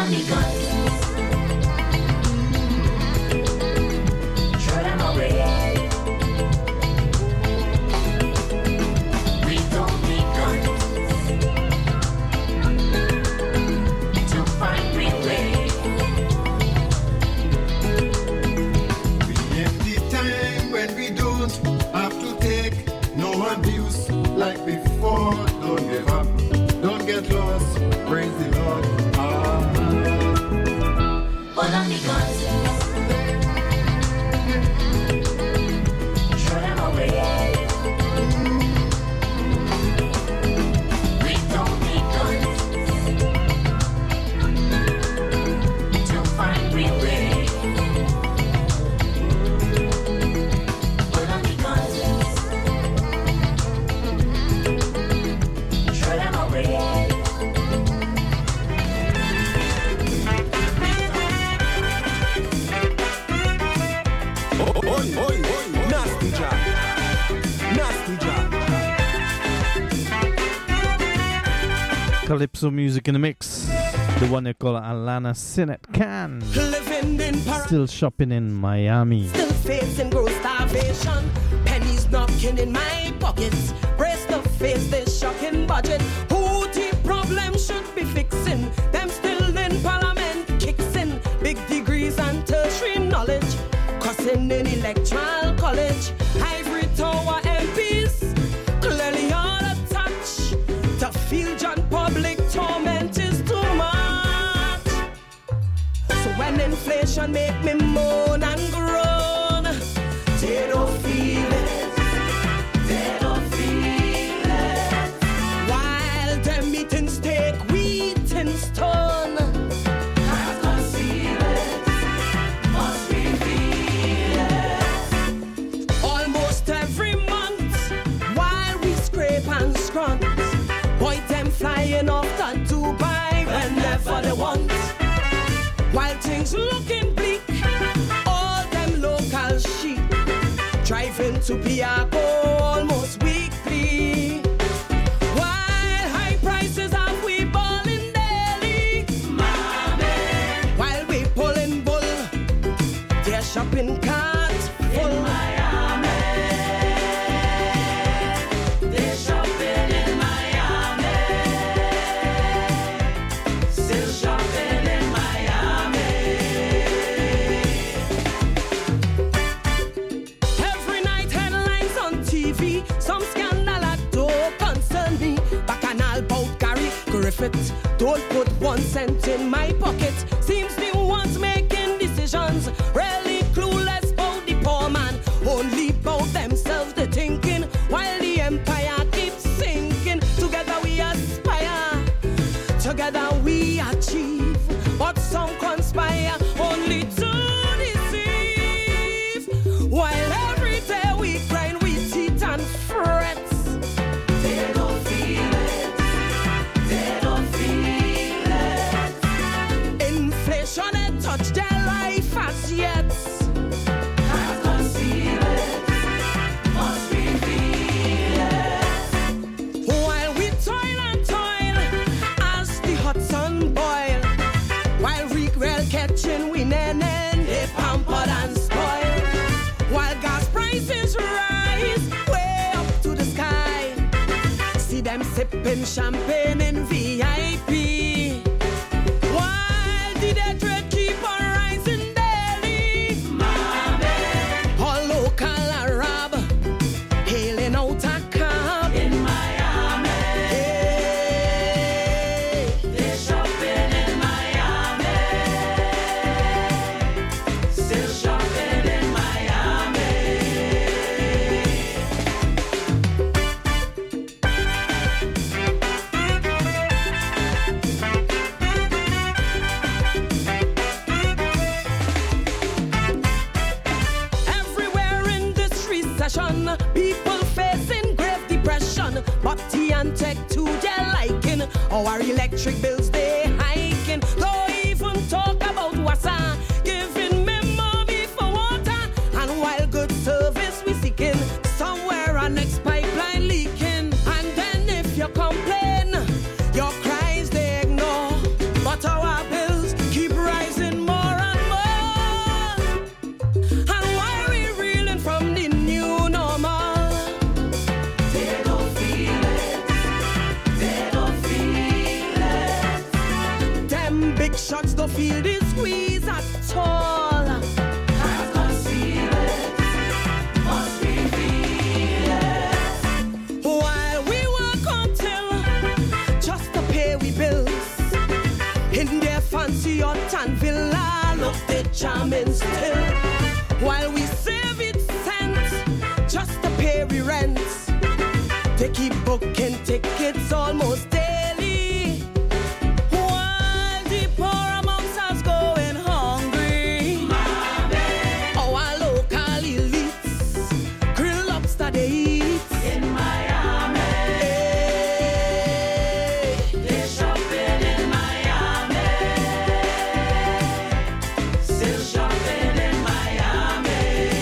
on me guns. Throw them away. We don't need guns to find real way. We in the time when we don't have to take no abuse like before. Don't give up, don't get lost. Praise the Lord. Hold on me guns. Throw them away. We don't need guns to find real way. Hold on me guns. Throw them away. Nasty job. Nasty job. Calypso music in the mix. The one they call Alana Sinet Can. Living in Still shopping in Miami. Still facing gross starvation. Pennies knocking in my pockets. Brace the face, this shocking budget. Who the problem should be fixing? Them still in parliament kicks in. Big degrees and tertiary knowledge. Cussing in electoral college. Ivory Tower MPs clearly out of touch. To feel John public torment is too much. So when inflation make me moan and groan, they don't feel it. They don't feel it. While them eating steak, we eating stone. Can't conceal it. Must reveal it. Almost every month, while we scrape and scrunt, boy them flying off to Dubai whenever they want. While things looking bleak, all them local sheep driving to Piaco almost weekly. While high prices have we balling daily, mommy. While we pulling bull, their shopping cart full. In Miami, they're shopping in Miami. Still shopping in Miami. Every night headlines on TV, some scandal that don't concern me. Bacchanal bout Gary Griffith, don't put 1 cent in my pocket. Seems the ones making decisions really clueless about the poor man. Only about themselves they thinking, while the empire keeps sinking. Together we aspire, together we achieve, but some conspire only to deceive. While every day we grind with teeth and frets, they don't feel it. They don't feel it. Inflation ain't touched their life as yet. Can't conceal it. Must reveal it. While we toil and toil as the hot sun boil, while regret catching we nenen, they pampered and spoil. While gas prices rise way up to the sky, see them sipping champagne in VIP. While the debt rate keep on rising daily, mommy. All local Arab hailing out a cab in Miami. Hey, they're shopping in Miami. Still shopping in Miami. Everywhere in this recession, people facing grave depression. But tea and tech to their liking. Our electric bills they hiking. Don't even talk about what's giving me money for water. And while good service we seeking, somewhere our next pipeline leaking. And then if you complain, your cries they ignore. But our bills Patients don't feel the squeeze at all. Can't conceal it, must reveal it. While we work until just to pay we bills in their fancy yacht and villa, look they charming still. While we save it cents just to pay we rents, they keep booking tickets almost daily. While the poor amongst us going hungry, our local elites grill lobster they eat In Miami, they're shopping in Miami. Still shopping in Miami.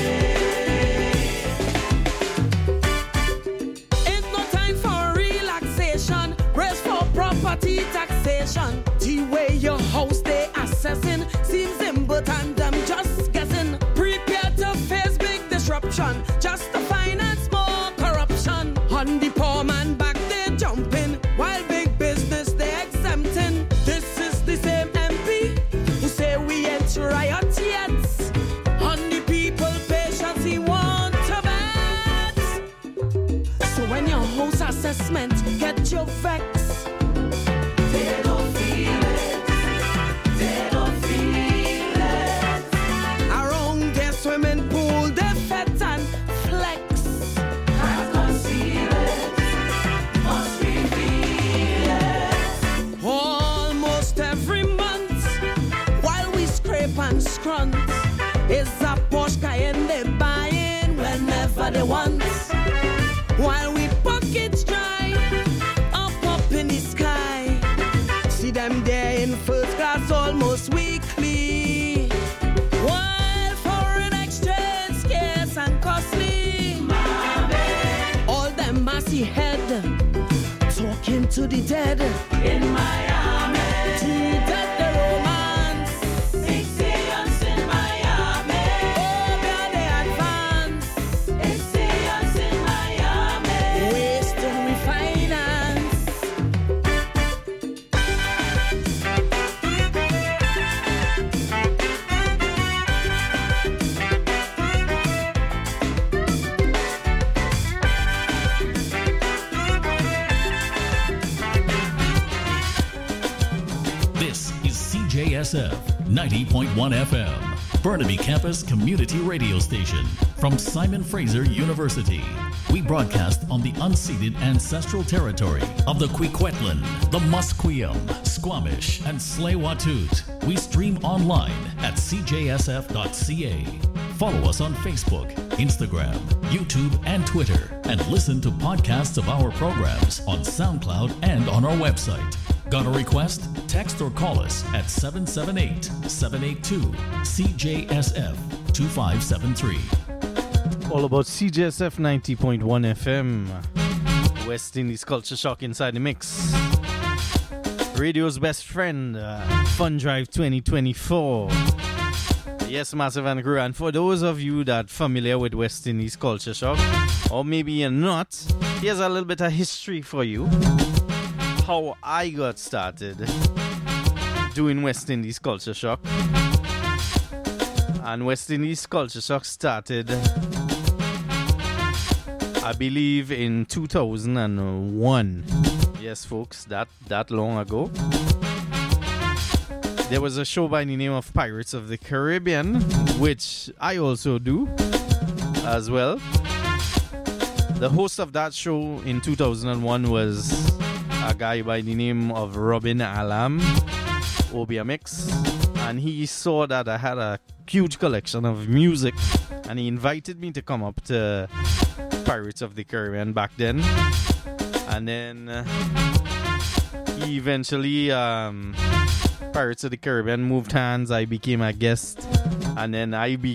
Ain't no time for relaxation. Brace for property taxation. The way your house they assessing seems impotent, them just guessing. Prepare to face big disruption just to finance more corruption. On the poor man back they jumping while big business they exempting. This is the same MP who say we ain't riot yet. On the people patience he want to bet. So when your house assessment get your vex, They don't feel it. They don't feel it. around their swimming pool they fet and flex. Can't conceal it, must reveal it. Almost every month while we scrape and scrunt is a Porsche Cayenne they buying whenever they want. While we pockets dry up in the sky, see them there in first class almost weekly. While foreign exchange scarce and costly, all them massy head talking to the dead. In Miami, To dead the romance, experience in Miami. oh where they advance, Experience in Miami. wasting we finance. This is CJSF 90.1 FM, Burnaby Campus Community Radio Station from Simon Fraser University. We broadcast on the unceded ancestral territory of the Kwikwetlan, the Musqueam, Squamish, and Tsleil-Waututh. We stream online at cjsf.ca. Follow us on Facebook, Instagram, YouTube, and Twitter, and listen to podcasts of our programs on SoundCloud and on our website. Got a request? Text or call us at 778-782-CJSF-2573. All about CJSF 90.1 FM. West Indies Culture Shock inside the mix. Radio's best friend, Fun Drive 2024. Yes, Massive and Crew. And for those of you that familiar with West Indies Culture Shock, or maybe you're not, here's a little bit of history for you. How I got started doing West Indies Culture Shock. And West Indies Culture Shock started, I believe, in 2001. Yes, folks, that long ago. There was a show by the name of Pirates of the Caribbean, which I also do as well. The host of that show in 2001 was a guy by the name of Robin Alam, OBMX, and he saw that I had a huge collection of music, and he invited me to come up to Pirates of the Caribbean back then. And then he eventually Pirates of the Caribbean moved hands. I became a guest, and then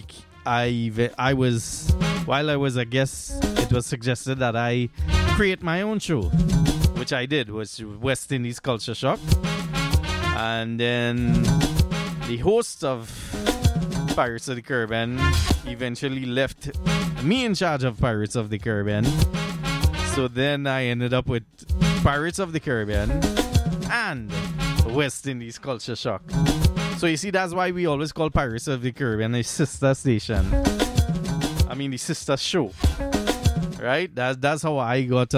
while I was a guest, it was suggested that I create my own show, which I did, was West Indies Culture Shock. And then the host of Pirates of the Caribbean eventually left me in charge of Pirates of the Caribbean. So then I ended up with Pirates of the Caribbean and West Indies Culture Shock. So you see, that's why we always call Pirates of the Caribbean a sister station. I mean, the sister show. Right? That's how I got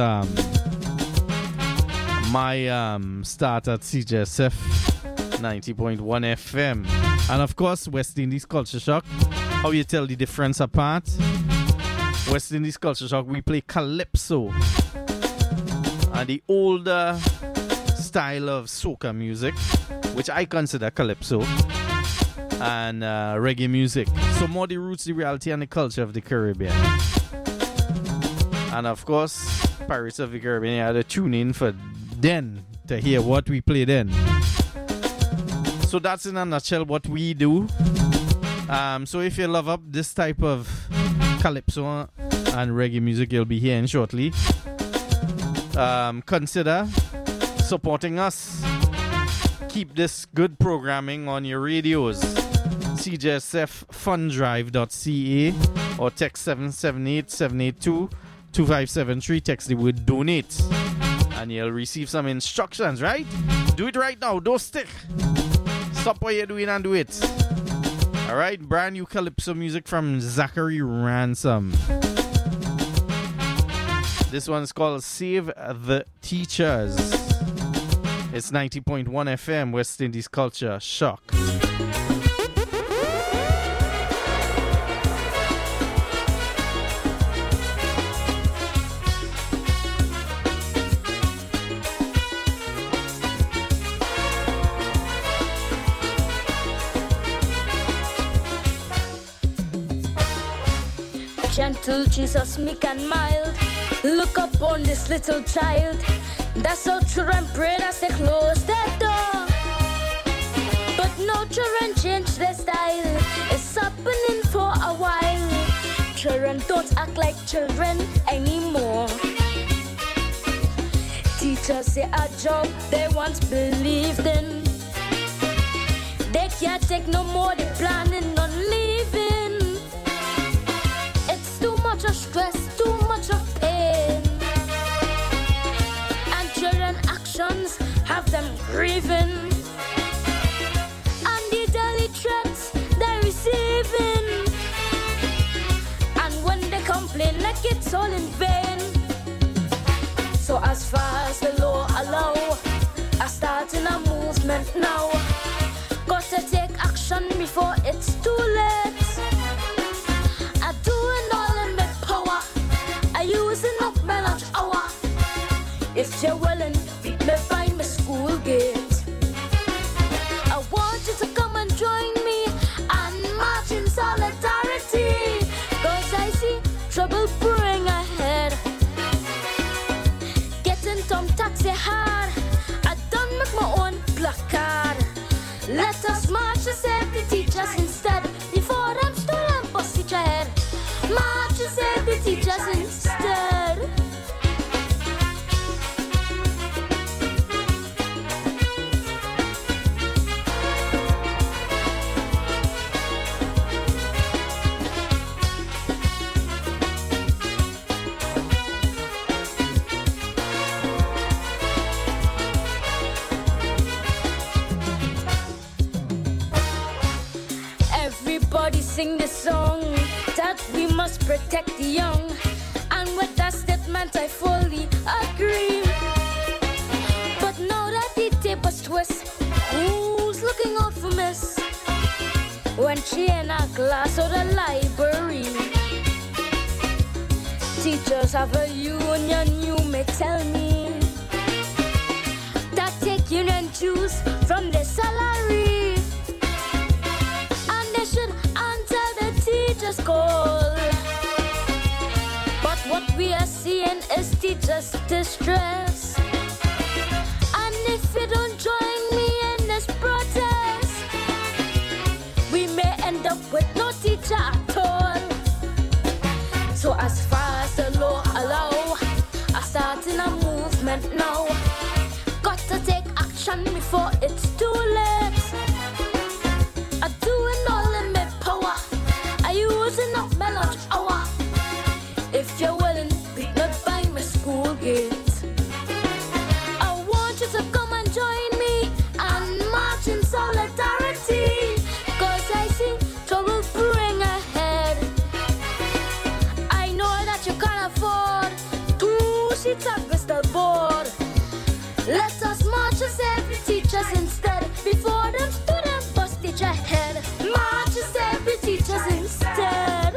my start at CJSF 90.1 FM. And of course, West Indies Culture Shock. How you tell the difference apart? West Indies Culture Shock, we play Calypso. And the older style of soca music, which I consider Calypso, and reggae music. So more the roots, the reality, and the culture of the Caribbean. And of course, Pirates of the Caribbean, you had to tune in for then to hear what we play then. So that's in a nutshell what we do. So if you love up this type of Calypso and reggae music, you'll be hearing shortly. Consider supporting us. Keep this good programming on your radios. CJSFFundDrive.ca or text 778-782-2573. Text the word donate and you'll receive some instructions, right? Do it right now. Don't stick. Stop what you're doing and do it. Alright, brand new Calypso music from Zachary Ransom. This one's called Save the Teachers. It's 90.1 FM, West Indies Culture Shock. Gentle Jesus, meek and mild, look upon this little child. That's how children pray as they close their door. But no children change their style. It's happening for a while. Children don't act like children anymore. Teachers say a job they once believed in. They can't take no more, they're planning on leaving. It's too much of stress, too much of pain. And children actions have them grieving. And the daily threats they're receiving. And when they complain like it's all in vain. So as far as the law allow, I start in a movement now. Gotta take action before it's too late. I doing all in my power. I using up my lunch hour. If you're willing, meet me by my school gate. I want you to come and join me and march in solidarity. Cause I see trouble brewing ahead. Getting Tom taxi hard. I done make my own placard. Let us march to save the teachers instead. Before them stole and bust each head. March to save the teachers instead. Everybody sing the song that we must protect the young. And with that statement I fully agree. But now that the tables twist, who's looking out for Miss? When she in a class or the library. Teachers have a union, you may tell me. That take union dues from their salary. And they should answer the teachers' call. But what we are seeing is teachers' distress. And if you don't join me in this protest, we may end up with no teacher at all. So as far as the law allow, I start in a movement now. Got to take action before it's too late. I doing all in my power. I using up my lunch hour. If you're willing, beat me by my school gate. I want you to come and join me and march in solidarity. Let us march as every teachers instead. Before them student bust teacher head. March as every teachers instead.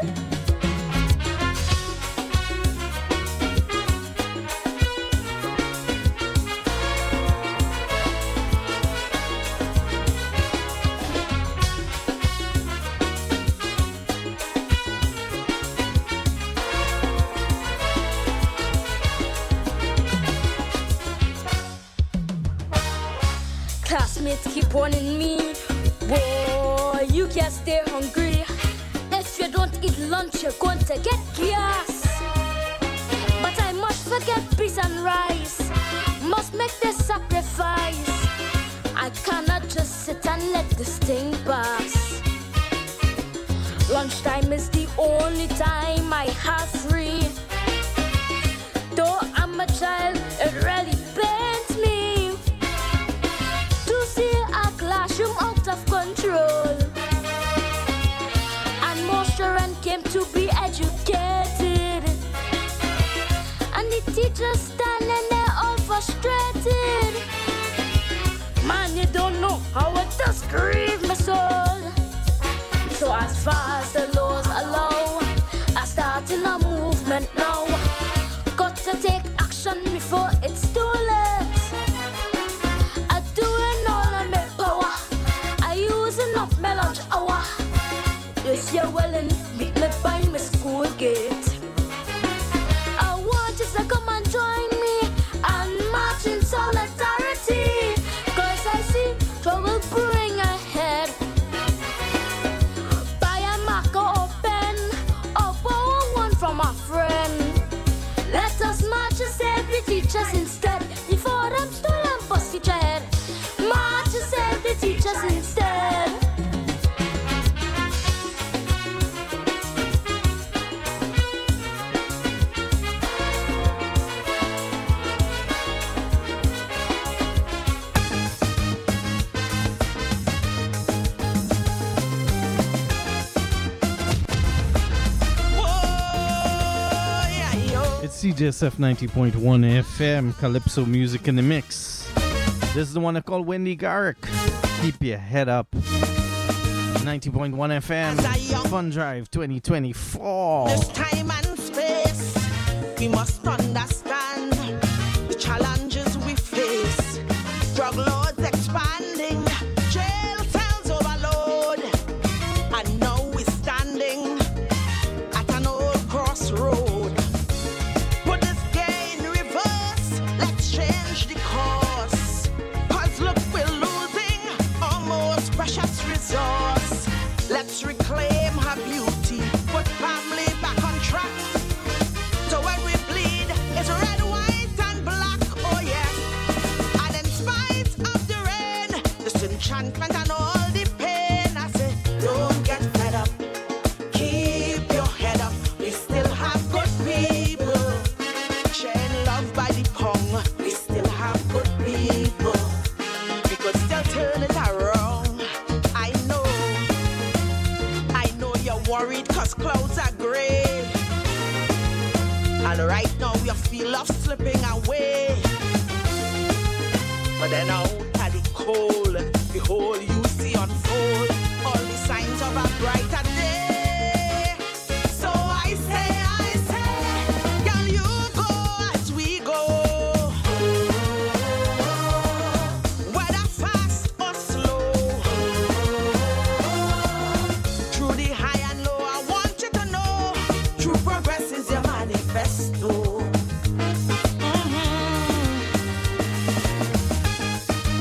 Classmates keep warning me, boy, you can't stay hungry. If you don't eat lunch, you're going to get gas. But I must forget peace and rice. Must make this sacrifice. I cannot just sit and let this thing pass. Lunchtime is the only time I have free. Though I'm a child, it really pains me to see a classroom out of control. And most children came to be educated. And the teachers standing there all frustrated. Man, you don't know how it does grieve my soul. So as far as the laws allow, I start in a movement now. Got to take action before it's too late. I doing all of my power. I using up my lunch hour. If you're willing, meet me by my school gate. I want you to come and join me and march in solidarity. Cause I see trouble brewing ahead. Buy a marker or pen or borrow one from a friend. Let us march as every teachers instead. Before them student bust teacher head. March as every teachers instead. It's CJSF 90.1 FM, Calypso music in the mix. This is the one I call Wendy Garrick. Keep your head up. 90.1 FM, Fun Drive 2024. This time and space, we must understand the challenges we face. Drug lords expanding, jail cells overload, and now we're standing at an old crossroad. Put this game in reverse, let's change the course. 'Cause look, we're losing our most precious resource. Let's reclaim her beauty, put family back on track. So when we bleed, it's red, white, and black, oh yes. And in spite of the rain, disenchantment and all the pain, I say, don't get fed up, keep your head up. We still have good people, sharing love by the pound. We still have good people, we could still turn it around. I know you're worried 'cause clouds are gray. And right now you feel love slipping away. But then out at the cold, behold, you see unfold all the signs of a brighter day. So I say, can you go as we go? Whether fast or slow, through the high and low, I want you to know, true progress is your manifesto.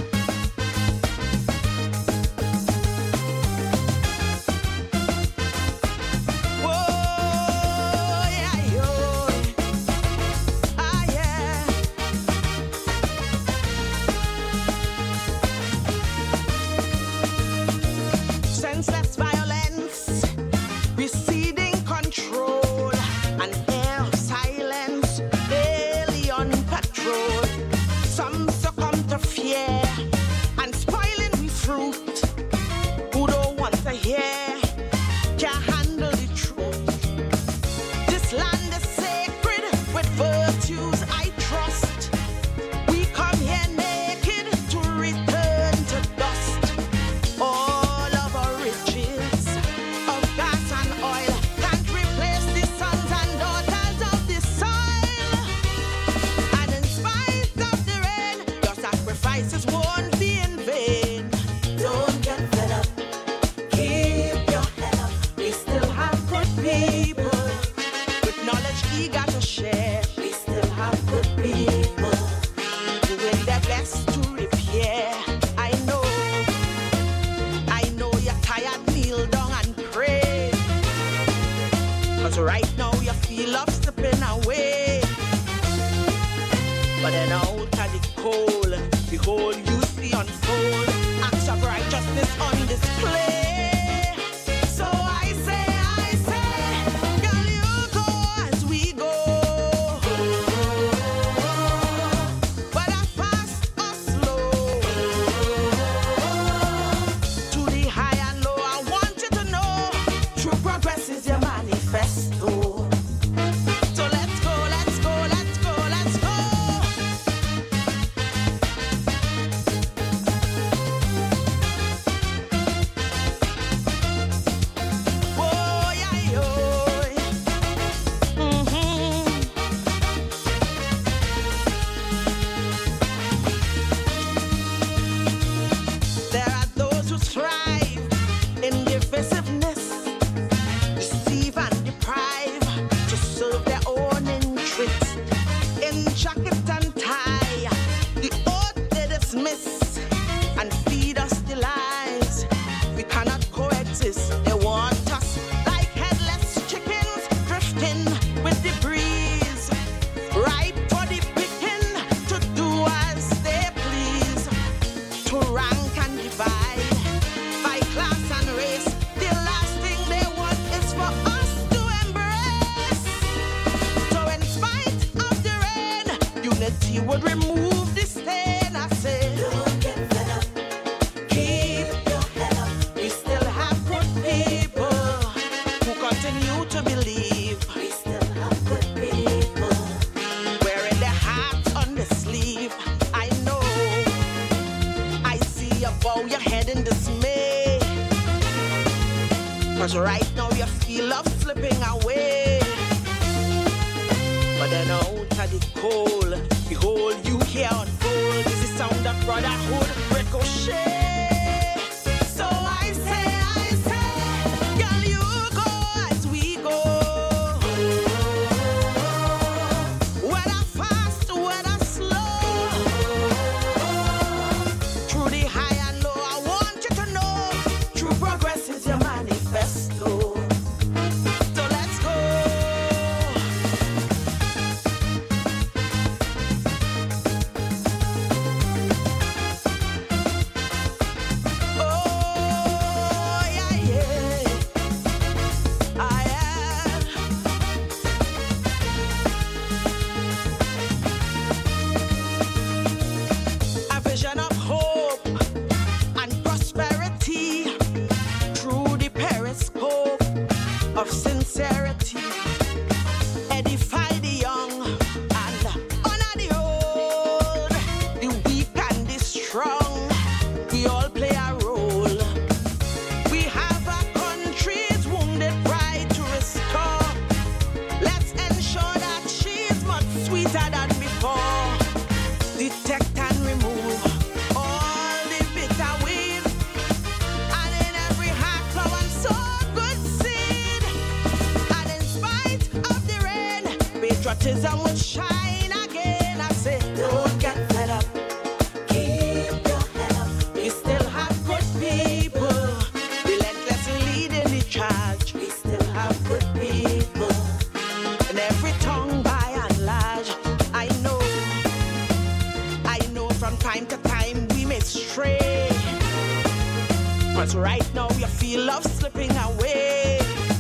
sacrifices won't be in vain. Don't get fed up. Keep your head up. We still have good people with knowledge eager to share. We still have good people. Doing their best to repair. I know you're tired, kneel down and pray. 'Cause right now you feel love slipping away. But then out of the cold, behold you see unfold acts of righteousness on display. So I say, girl, you go as we go. Whether fast or slow, to the high and low, I want you to know true progress is your manifesto. So let's go, let's go, let's go, let's go. Oh, yeah, oh, yeah. There are those who thrive in divisiveness, deceive and deprive to serve their own interests. In jacket and tie, the oath they dismiss and feed us the lies. We cannot coexist. They want us like headless chickens drifting with the breeze, ripe for the picking to do as they please, to rank and divide by class and race. The last thing they want is for us to embrace. So in spite of the rain, unity would remove the stain. I say, Don't get fed up. Keep your head up. we still have good people who continue to believe, We still have good people. wearing their hearts on the sleeve. I know, I see you bow your head in dismay. 'Cause right now you feel love slipping away. But then out of the cold, behold you here unfold. This is sound of brotherhood ricochet. So I say, girl, you go as we go. Whether fast, whether slow, through the high and low, I want you to know true progress is your manifesto. So let's go. Oh, yeah, yeah. I am. A vision of hope and prosperity through the periscope of sincerity. Edify the young and honor the old, the weak and the strong. We all play a role. We have a country's wounded pride to restore. Let's ensure that she is much sweeter than before. Detect and remove all the bitter weed, and in every heart flow and sow good seed. And in spite of the rain, patriotism will shine again. I say, Don't get fed up. Keep your head up. we still have good people, relentlessly leading the charge. We still have good people. In every tongue by and large, I know from time to time we may stray. But right now you feel love slipping away.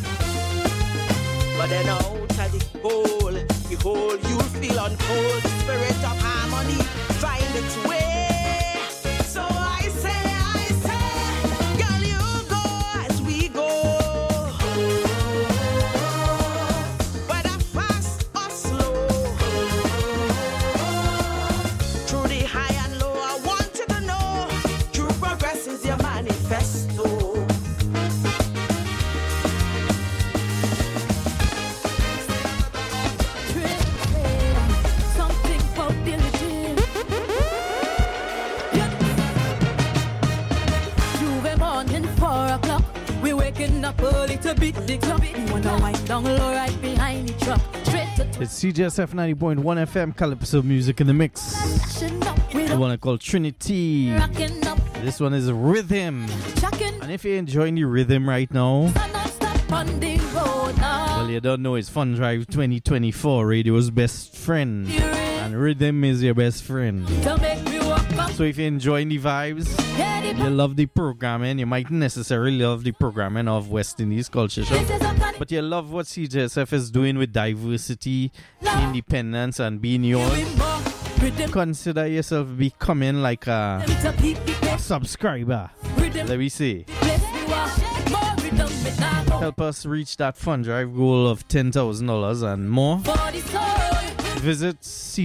But then out of the cold, behold you feel unfold. The spirit of harmony find its way. So I say, girl, you go as we go. Whether fast or slow, through the high and low, I want you to know true progress is your manifesto. Something about diligence. up a little bit the club. You wanna wind down low right behind the truck. Straight to It's CJSF 90.1 FM, Calypso music in the mix. flashing up with The a one called Trinity. rocking up, This one is Rhythm. chucking. And if you're enjoying the rhythm right now, And not stop on the road now. well, you don't know, it's Fun Drive 2024, radio's best friend. You're in And rhythm is your best friend. to make me walk up. So if you're enjoying the vibes, Yeah, you love the programming, you might necessarily love the programming of West Indies Culture Show, this is a kind but you love what CJSF is doing with diversity, independence, and being yours. of more rhythm. Consider yourself becoming like a To keep the pace, subscriber, rhythm. let me see. Bless me walk. More rhythm, me nah go. Help us reach that Fun Drive goal of $10,000 and more. For the soul, Visit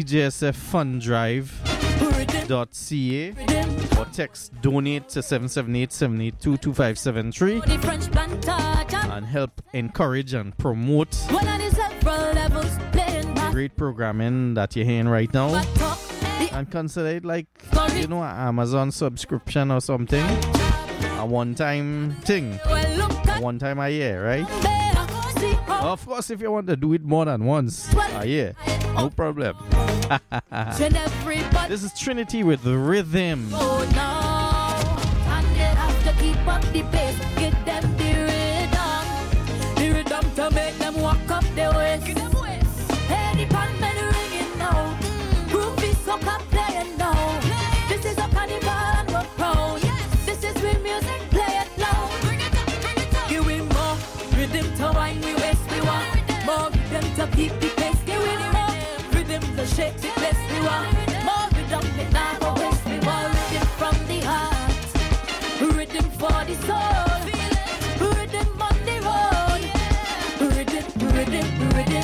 cjsffundrive.ca rhythm. or text donate to 778-782-2573 The French plantage. and help encourage and promote One of the several levels playing back. great programming that you're hearing right now. Back talk. The And consider it like, you know, an Amazon subscription or something. A one-time thing. well, look at One time a year, right? there. See how Of course, if you want to do it more than once a year, no problem. and everybody This is Trinity with Rhythm. go now. And they have to keep up the pace. Get them the rhythm. The rhythm to make them walk up the waist. Hey, the bandman ringing now. Groovy soca playing now. This is a carnival and we're proud. This is real music, play it loud. Give we more rhythm to wind we waist we want. More rhythm to keep the pace. Give we more rhythm to shake the place we want. More rhythm we now go waste we want. Rhythm from the heart, rhythm for the soul, rhythm on the road, rhythm, rhythm, rhythm.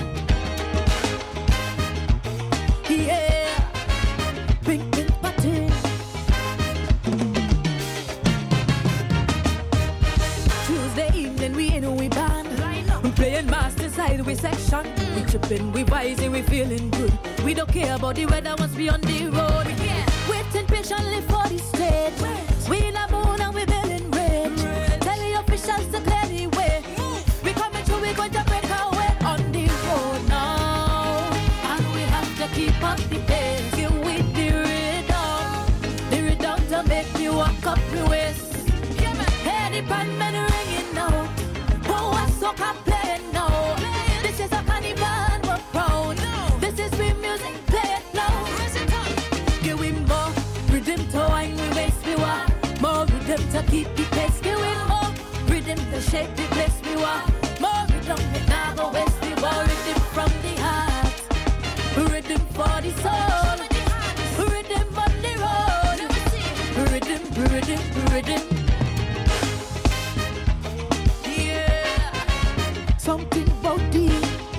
Yeah, pink, pink party. Tuesday evening we in we band. We playing master side we section. We tripping, we rising, we feeling good. We don't care about the weather once we on the road. Waiting patiently for the stage. We in a mood and we building rage. Tell the officials to clear the way. We coming through, we going to break our way on the road now. And we have to keep up the pace. Give with the rhythm to make me walk up the waist. Hey, the bandman ringing now. Oh, I soca playing now. This is a carnival and we're proud. This is real music, play it loud. Give we more rhythm to wine we waist we want. More rhythm to keep the pace. Give we more rhythm to shake the place we want. More rhythm we now go waste we want. Rhythm from the heart, rhythm for the soul, rhythm on the road, rhythm, rhythm, rhythm. Yeah, something about the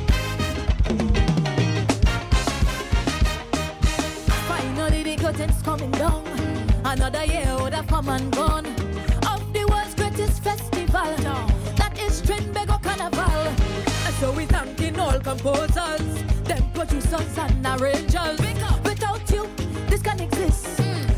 finally the curtains coming down. Another year would have come and gone. Of the world's greatest festival, that is Trinbago Carnival. And so we thanking all composers, them producers and arrangers. Without you, this can exist.